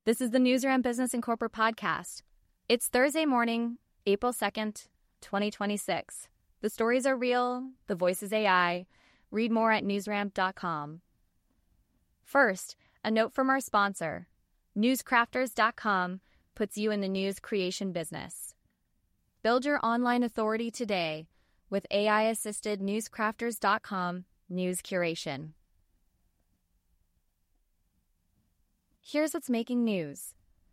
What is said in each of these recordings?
This is the Newsroom Business and Corporate Podcast. It's Thursday morning, April 2nd, 2026. The stories are real, the voice is AI. Read more at newsramp.com. First, a note from our sponsor. Newscrafters.com puts you in the news creation business. Build your online authority today with AI-assisted newscrafters.com news curation. Here's what's making news.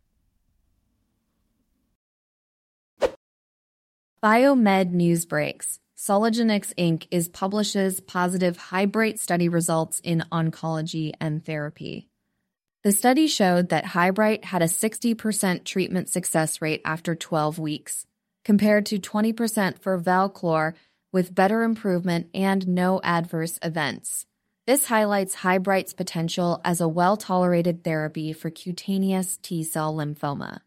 Biomed news breaks. Soligenix Inc. publishes positive HYBRIGHT study results in oncology and therapy. The study showed that HYBRIGHT had a 60% treatment success rate after 12 weeks, compared to 20% for Valclor, with better improvement and no adverse events. This highlights HYBRIGHT's potential as a well-tolerated therapy for cutaneous T-cell lymphoma.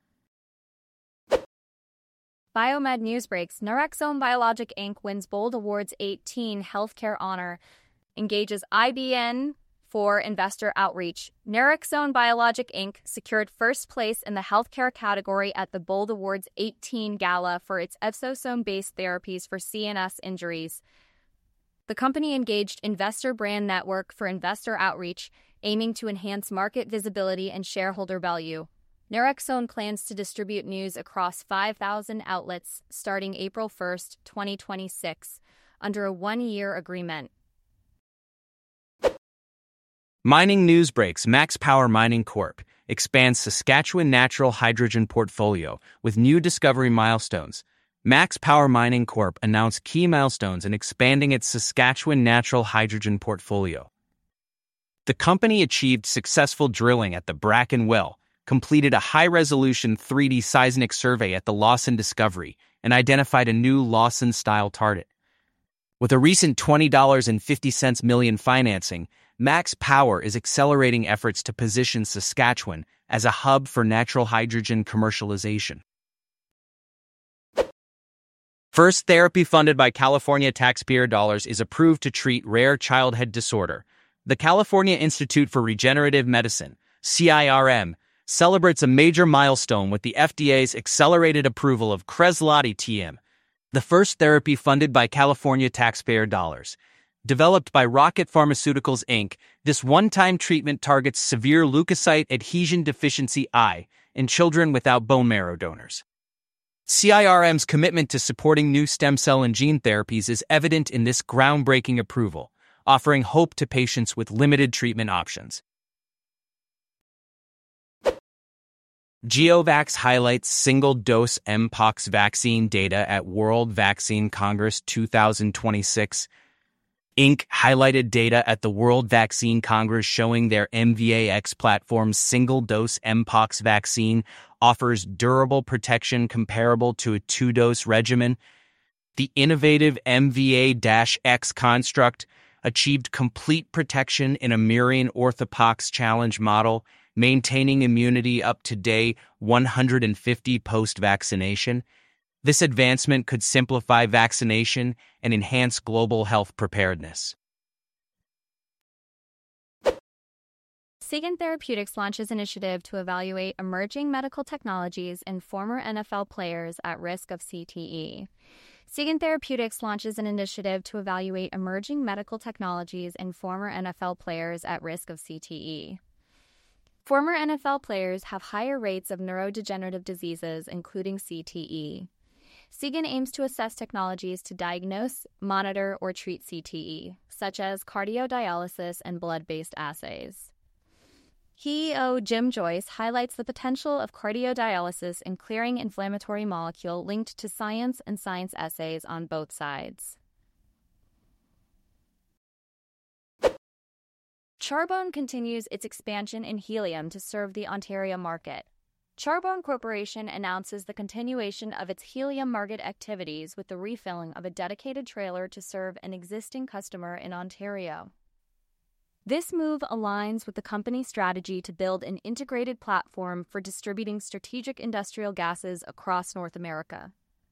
Biomed news breaks. Nurexone Biologic Inc. wins Bold Awards 18 healthcare honor, engages IBN for investor outreach. Nurexone Biologic Inc. secured first place in the healthcare category at the Bold Awards 18 gala for its exosome-based therapies for CNS injuries. The company engaged Investor Brand Network for investor outreach, aiming to enhance market visibility and shareholder value. Nurexone plans to distribute news across 5,000 outlets starting April 1, 2026, under a one-year agreement. Mining news breaks. Max Power Mining Corp. expands Saskatchewan natural hydrogen portfolio with new discovery milestones. Max Power Mining Corp. announced key milestones in expanding its Saskatchewan natural hydrogen portfolio. The company achieved successful drilling at the Bracken Well, completed a high-resolution 3D seismic survey at the Lawson discovery, and identified a new Lawson-style target. With a recent $20.50 million financing, Max Power is accelerating efforts to position Saskatchewan as a hub for natural hydrogen commercialization. First therapy funded by California taxpayer dollars is approved to treat rare childhood disorder. The California Institute for Regenerative Medicine, CIRM, celebrates a major milestone with the FDA's accelerated approval of Kresladi-TM, the first therapy funded by California taxpayer dollars. Developed by Rocket Pharmaceuticals Inc., this one-time treatment targets severe leukocyte adhesion deficiency I in children without bone marrow donors. CIRM's commitment to supporting new stem cell and gene therapies is evident in this groundbreaking approval, offering hope to patients with limited treatment options. GeoVax highlights single-dose Mpox vaccine data at World Vaccine Congress 2026. Inc. highlighted data at the World Vaccine Congress showing their MVAX platform's single-dose Mpox vaccine offers durable protection comparable to a two-dose regimen. The innovative MVA-X construct achieved complete protection in a murine orthopox challenge model, maintaining immunity up to day 150 post-vaccination. This advancement could simplify vaccination and enhance global health preparedness. Seagen Therapeutics launches initiative to evaluate emerging medical technologies in former NFL players at risk of CTE. Seagen Therapeutics launches an initiative to evaluate emerging medical technologies in former NFL players at risk of CTE. Former NFL players have higher rates of neurodegenerative diseases, including CTE. Seagen aims to assess technologies to diagnose, monitor, or treat CTE, such as cardiodialysis and blood-based assays. CEO Jim Joyce highlights the potential of cardiodialysis in clearing inflammatory molecule linked to science and science essays on both sides. Charbone continues its expansion in helium to serve the Ontario market. Charbone Corporation announces the continuation of its helium market activities with the refilling of a dedicated trailer to serve an existing customer in Ontario. This move aligns with the company's strategy to build an integrated platform for distributing strategic industrial gases across North America.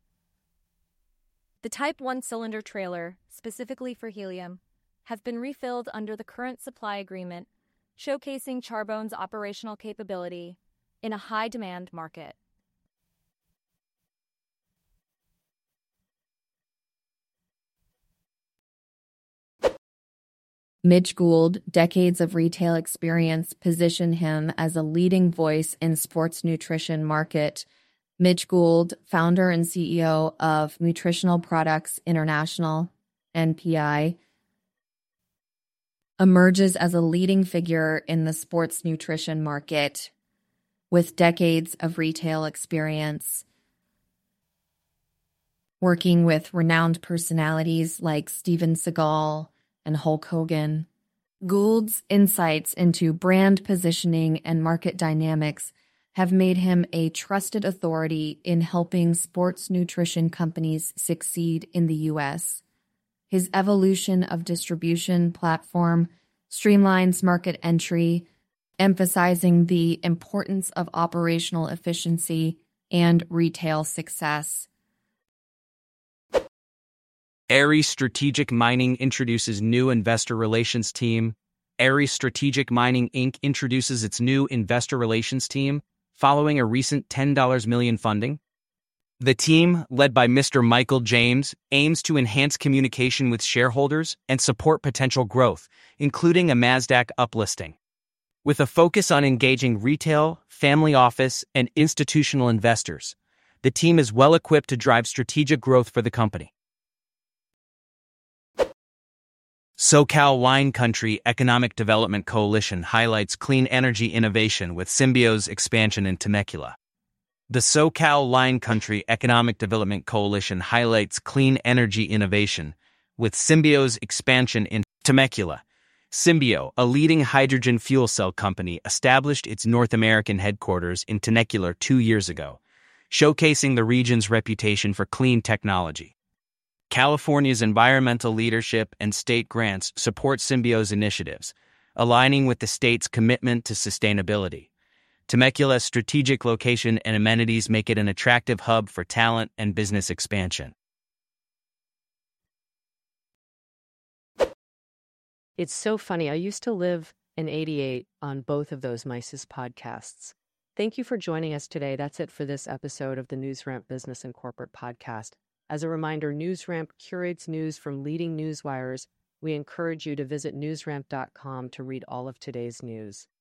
The Type 1 cylinder trailer, specifically for helium, have been refilled under the current supply agreement, showcasing Charbone's operational capability, in a high-demand market. Mitch Gould, decades of retail experience position him as a leading voice in sports nutrition market. Mitch Gould, founder and CEO of Nutritional Products International, NPI, emerges as a leading figure in the sports nutrition market with decades of retail experience, working with renowned personalities like Steven Seagal and Hulk Hogan. Gould's insights into brand positioning and market dynamics have made him a trusted authority in helping sports nutrition companies succeed in the U.S. His evolution of distribution platform streamlines market entry, emphasizing the importance of operational efficiency and retail success. Ares Strategic Mining introduces new investor relations team. Ares Strategic Mining Inc. introduces its new investor relations team following a recent $10 million funding. The team, led by Mr. Michael James, aims to enhance communication with shareholders and support potential growth, including a Nasdaq uplisting. With a focus on engaging retail, family office, and institutional investors, the team is well equipped to drive strategic growth for the company. SoCal Wine Country Economic Development Coalition highlights clean energy innovation with Symbio's expansion in Temecula. The SoCal Wine Country Economic Development Coalition highlights clean energy innovation with Symbio's expansion in Temecula. Symbio, a leading hydrogen fuel cell company, established its North American headquarters in Temecula 2 years ago, showcasing the region's reputation for clean technology. California's environmental leadership and state grants support Symbio's initiatives, aligning with the state's commitment to sustainability. Temecula's strategic location and amenities make it an attractive hub for talent and business expansion. It's so funny. I used to live in 88 on both of those Mises podcasts. Thank you for joining us today. That's it for this episode of the NewsRamp Business and Corporate Podcast. As a reminder, NewsRamp curates news from leading newswires. We encourage you to visit newsramp.com to read all of today's news.